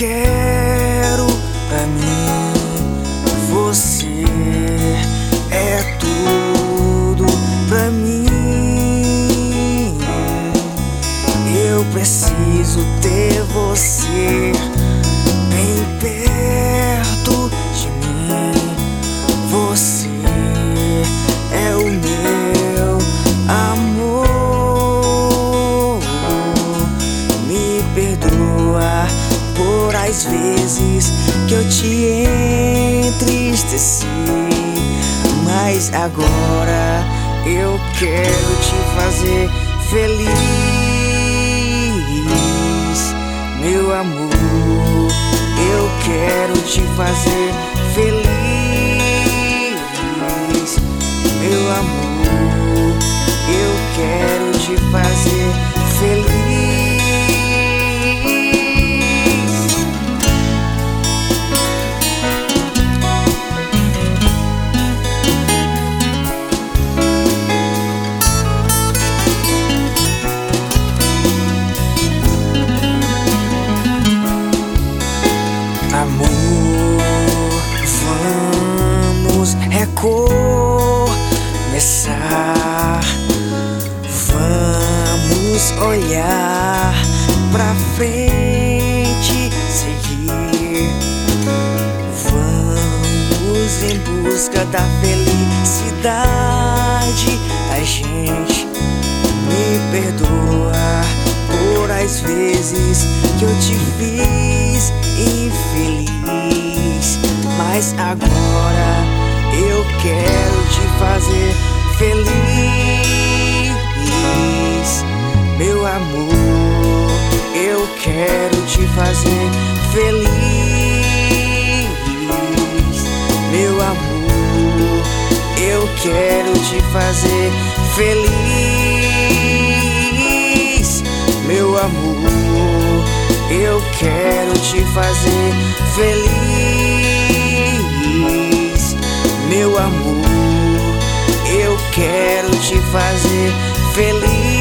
quero pra mim. Você é tudo pra mim. Eu preciso ter você bem perto de mim. Você é o meu amor. Me perdoa por as vezes que eu te entristeci, mas agora eu quero te fazer feliz, meu amor. Eu quero te fazer feliz, meu amor. Eu quero te fazer feliz. Amor, vamos recomeçar. Vamos olhar pra frente, seguir. Vamos em busca da felicidade da gente. Me perdoa por as vezes que eu te fiz infeliz, mas agora eu quero te fazer feliz, meu amor. Eu quero te fazer feliz, meu amor. Eu quero te fazer feliz, meu amor. Eu quero te fazer feliz, meu amor. Eu quero te fazer feliz.